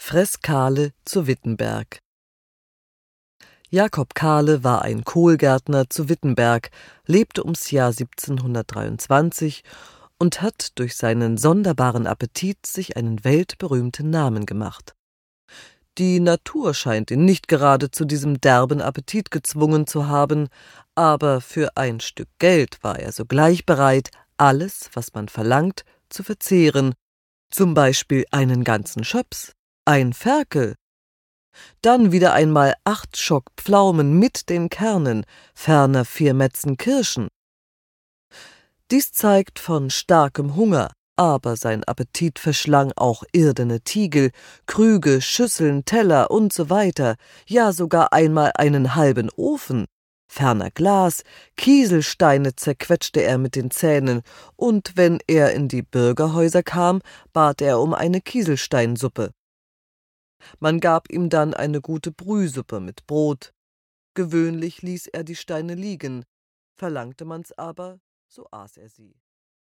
Fress-Kahle zu Wittenberg. Jakob Kahle war ein Kohlgärtner zu Wittenberg, lebte ums Jahr 1723 und hat durch seinen sonderbaren Appetit sich einen weltberühmten Namen gemacht. Die Natur scheint ihn nicht gerade zu diesem derben Appetit gezwungen zu haben, aber für ein Stück Geld war er sogleich bereit, alles, was man verlangt, zu verzehren, zum Beispiel einen ganzen Schöps, ein Ferkel, dann wieder einmal 8 Schock Pflaumen mit den Kernen, ferner 4 Metzen Kirschen. Dies zeigt von starkem Hunger, aber sein Appetit verschlang auch irdene Tiegel, Krüge, Schüsseln, Teller und so weiter, ja sogar einmal einen halben Ofen. Ferner Glas, Kieselsteine zerquetschte er mit den Zähnen, und wenn er in die Bürgerhäuser kam, bat er um eine Kieselsteinsuppe. Man gab ihm dann eine gute Brühsuppe mit Brot. Gewöhnlich ließ er die Steine liegen, verlangte man's aber, so aß er sie.